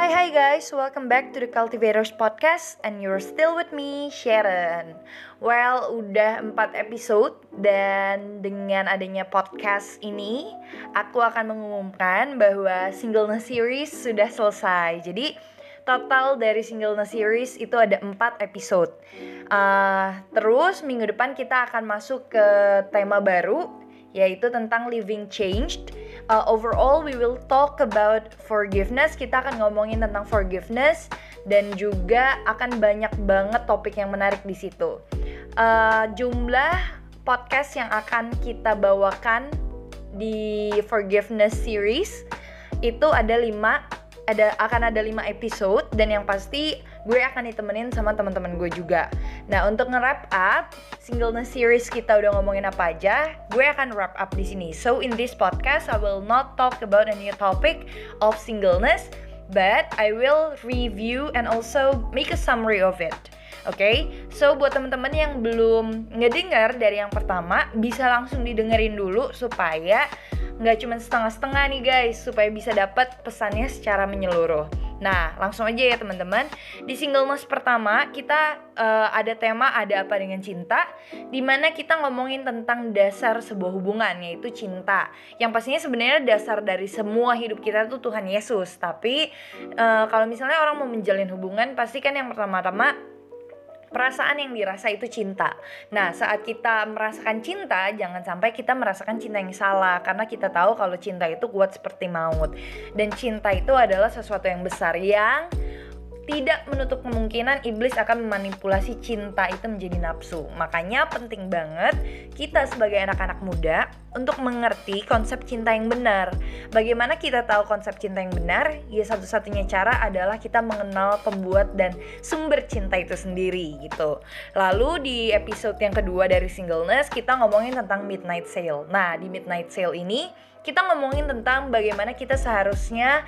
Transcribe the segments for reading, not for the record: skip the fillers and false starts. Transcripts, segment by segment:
Hai guys, welcome back to the Cultivators Podcast and you're still with me, Sharon. Well, udah 4 episode dan dengan adanya podcast ini aku akan mengumumkan bahwa Singleness Series sudah selesai. Jadi total dari Singleness Series itu ada 4 episode. Terus minggu depan kita akan masuk ke tema baru, yaitu tentang living changed. Overall we will talk about forgiveness. Kita akan ngomongin tentang forgiveness dan juga akan banyak banget topik yang menarik di situ. Jumlah podcast yang akan kita bawakan di forgiveness series itu ada 5 episode dan yang pasti gue akan ditemenin sama teman-teman gue juga. Nah, untuk nge-wrap up Singleness series kita udah ngomongin apa aja, gue akan wrap up di sini. So in this podcast I will not talk about a new topic of singleness, but I will review and also make a summary of it. Okay? So buat teman-teman yang belum ngedengar dari yang pertama, bisa langsung didengerin dulu supaya nggak cuma setengah-setengah nih guys, supaya bisa dapat pesannya secara menyeluruh. Nah, langsung aja ya teman-teman. Di Singleness pertama kita ada tema Ada Apa Dengan Cinta, dimana kita ngomongin tentang dasar sebuah hubungan, yaitu cinta. Yang pastinya sebenarnya dasar dari semua hidup kita tuh Tuhan Yesus. Tapi kalau misalnya orang mau menjalin hubungan, pasti kan yang pertama-tama perasaan yang dirasa itu cinta. Nah, saat kita merasakan cinta, jangan sampai kita merasakan cinta yang salah. Karena kita tahu kalau cinta itu kuat seperti maut. Dan cinta itu adalah sesuatu yang besar yang tidak menutup kemungkinan iblis akan memanipulasi cinta itu menjadi nafsu. Makanya penting banget kita sebagai anak-anak muda untuk mengerti konsep cinta yang benar. Bagaimana kita tahu konsep cinta yang benar? Ya satu-satunya cara adalah kita mengenal pembuat dan sumber cinta itu sendiri gitu. Lalu di episode yang kedua dari Singleness kita ngomongin tentang Midnight Sale. Nah, di Midnight Sale ini kita ngomongin tentang bagaimana kita seharusnya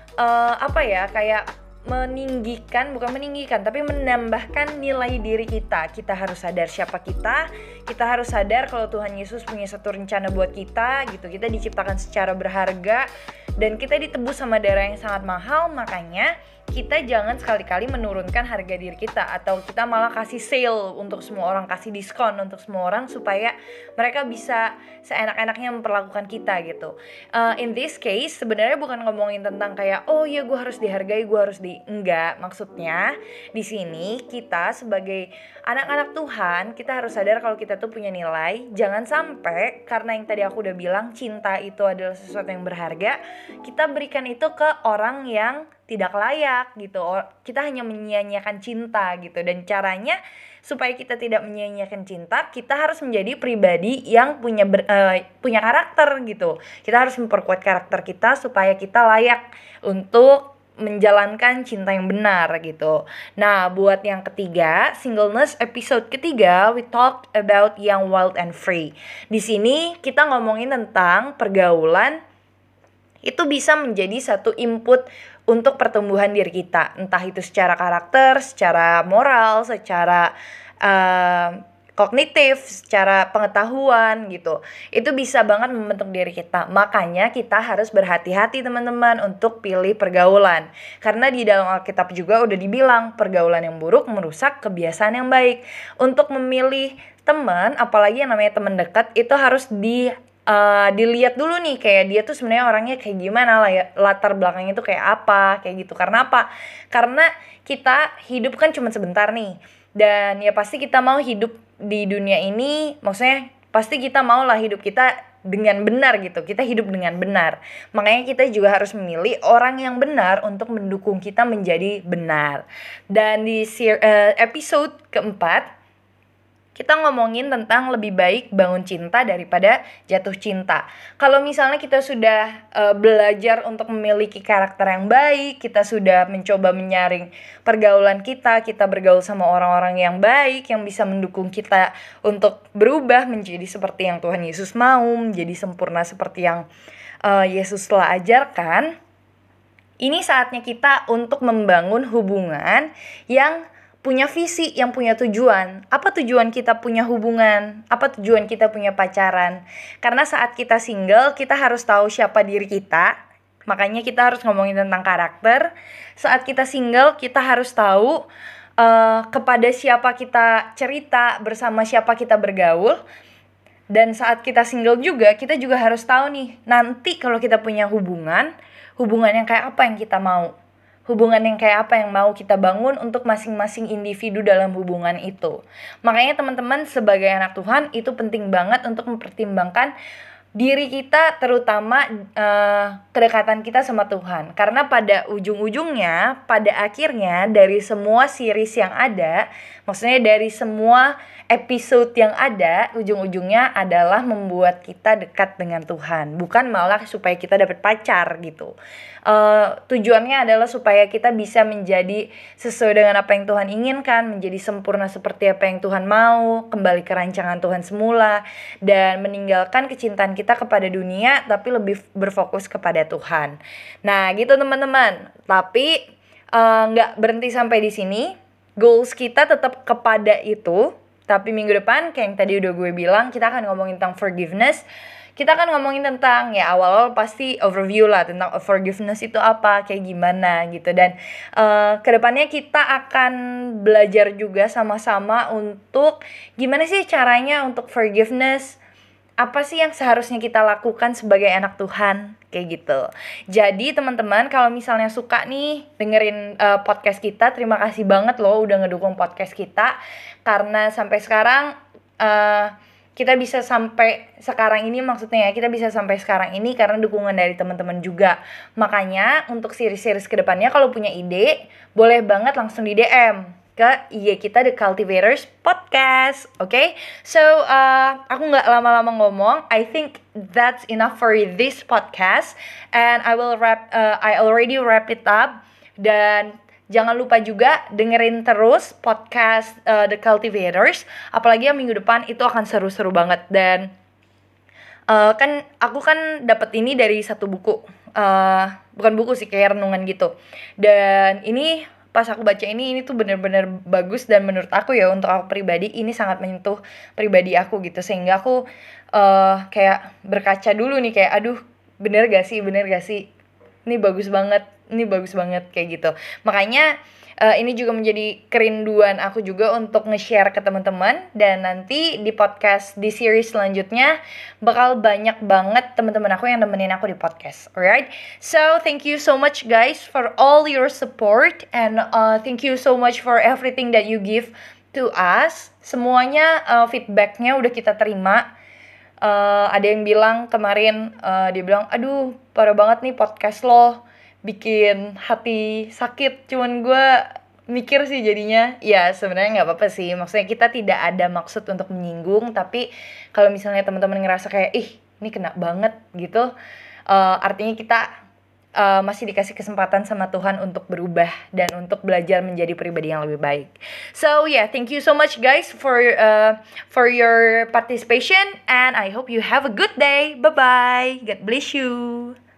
tapi menambahkan nilai diri kita. Kita harus sadar siapa kita harus sadar kalau Tuhan Yesus punya satu rencana buat kita gitu. Kita diciptakan secara berharga dan kita ditebus sama darah yang sangat mahal. Makanya kita jangan sekali-kali menurunkan harga diri kita, atau kita malah kasih sale untuk semua orang, kasih diskon untuk semua orang supaya mereka bisa seenak-enaknya memperlakukan kita gitu. In this case sebenarnya bukan ngomongin tentang kayak oh ya gue harus dihargai, enggak. Maksudnya di sini kita sebagai anak-anak Tuhan kita harus sadar kalau kita tuh punya nilai. Jangan sampai karena yang tadi aku udah bilang cinta itu adalah sesuatu yang berharga, kita berikan itu ke orang yang tidak layak gitu. Kita hanya menyia-nyiakan cinta gitu. Dan caranya supaya kita tidak menyia-nyiakan cinta, kita harus menjadi pribadi yang punya karakter gitu. Kita harus memperkuat karakter kita supaya kita layak untuk menjalankan cinta yang benar gitu. Nah, buat yang ketiga, Singleness episode ketiga, we talked about young, wild, and free. Di sini kita ngomongin tentang pergaulan itu bisa menjadi satu input untuk pertumbuhan diri kita, entah itu secara karakter, secara moral, secara kognitif, secara pengetahuan gitu. Itu bisa banget membentuk diri kita. Makanya kita harus berhati-hati teman-teman untuk pilih pergaulan. Karena di dalam Alkitab juga udah dibilang pergaulan yang buruk merusak kebiasaan yang baik. Untuk memilih teman, apalagi yang namanya teman dekat, itu harus dilihat dulu nih kayak dia tuh sebenarnya orangnya kayak gimana lah ya, latar belakangnya tuh kayak apa, kayak gitu. Karena apa? Karena kita hidup kan cuma sebentar nih, dan ya pasti kita mau hidup di dunia ini, maksudnya pasti kita mau lah hidup kita dengan benar gitu, kita hidup dengan benar. Makanya kita juga harus memilih orang yang benar untuk mendukung kita menjadi benar. Dan di episode keempat kita ngomongin tentang lebih baik bangun cinta daripada jatuh cinta. Kalau misalnya kita sudah belajar untuk memiliki karakter yang baik, kita sudah mencoba menyaring pergaulan kita bergaul sama orang-orang yang baik, yang bisa mendukung kita untuk berubah menjadi seperti yang Tuhan Yesus mau, menjadi sempurna seperti yang Yesus telah ajarkan. Ini saatnya kita untuk membangun hubungan yang punya visi, yang punya tujuan. Apa tujuan kita punya hubungan? Apa tujuan kita punya pacaran? Karena saat kita single, kita harus tahu siapa diri kita. Makanya kita harus ngomongin tentang karakter. Saat kita single, kita harus tahu kepada siapa kita cerita, bersama siapa kita bergaul. Dan saat kita single juga, kita juga harus tahu nih, nanti kalau kita punya hubungan yang kayak apa yang kita mau. Hubungan yang kayak apa yang mau kita bangun untuk masing-masing individu dalam hubungan itu. Makanya teman-teman sebagai anak Tuhan, itu penting banget untuk mempertimbangkan diri kita, terutama kedekatan kita sama Tuhan. Karena pada ujung-ujungnya, pada akhirnya dari semua series yang ada, maksudnya dari semua episode yang ada, ujung-ujungnya adalah membuat kita dekat dengan Tuhan, bukan malah supaya kita dapat pacar gitu. Tujuannya adalah supaya kita bisa menjadi sesuai dengan apa yang Tuhan inginkan, menjadi sempurna seperti apa yang Tuhan mau, kembali ke rancangan Tuhan semula, dan meninggalkan kecintaan kita kepada dunia, tapi lebih berfokus kepada Tuhan. Nah gitu teman-teman. Tapi nggak berhenti sampai di sini. Goals kita tetap kepada itu. Tapi minggu depan kayak yang tadi udah gue bilang, kita akan ngomongin tentang forgiveness. Kita akan ngomongin tentang, ya awal-awal pasti overview lah tentang forgiveness itu apa, kayak gimana gitu. Dan kedepannya kita akan belajar juga sama-sama untuk gimana sih caranya untuk forgiveness. Apa sih yang seharusnya kita lakukan sebagai anak Tuhan, kayak gitu. Jadi teman-teman, kalau misalnya suka nih dengerin podcast kita, terima kasih banget loh udah ngedukung podcast kita. Karena sampai sekarang kita bisa sampai sekarang ini, maksudnya ya, kita bisa sampai sekarang ini karena dukungan dari teman-teman juga. Makanya untuk series-series kedepannya kalau punya ide, boleh banget langsung di DM ke IG kita, The Cultivators Podcast. Okay? So aku nggak lama-lama ngomong. I think that's enough for this podcast, and I already wrap it up. Dan jangan lupa juga dengerin terus podcast The Cultivators. Apalagi yang minggu depan itu akan seru-seru banget. Dan kan aku kan dapat ini dari satu buku. Bukan buku sih, kayak renungan gitu. Dan ini pas aku baca ini tuh bener-bener bagus. Dan menurut aku ya, untuk aku pribadi, ini sangat menyentuh pribadi aku gitu. Sehingga aku kayak berkaca dulu nih, kayak aduh bener gak sih ini bagus banget kayak gitu. Makanya ini juga menjadi kerinduan aku juga untuk nge-share ke teman-teman. Dan nanti di podcast, di series selanjutnya bakal banyak banget teman-teman aku yang nemenin aku di podcast. Alright, so thank you so much guys for all your support. And thank you so much for everything that you give to us. Semuanya feedbacknya udah kita terima. Ada yang bilang kemarin, dia bilang, aduh parah banget nih podcast lo, bikin hati sakit. Cuman gue mikir sih jadinya, ya sebenarnya nggak apa-apa sih. Maksudnya kita tidak ada maksud untuk menyinggung. Tapi kalau misalnya teman-teman ngerasa kayak, ini kena banget gitu, artinya kita masih dikasih kesempatan sama Tuhan untuk berubah dan untuk belajar menjadi pribadi yang lebih baik. So yeah, thank you so much guys for your participation, and I hope you have a good day. Bye bye. God bless you.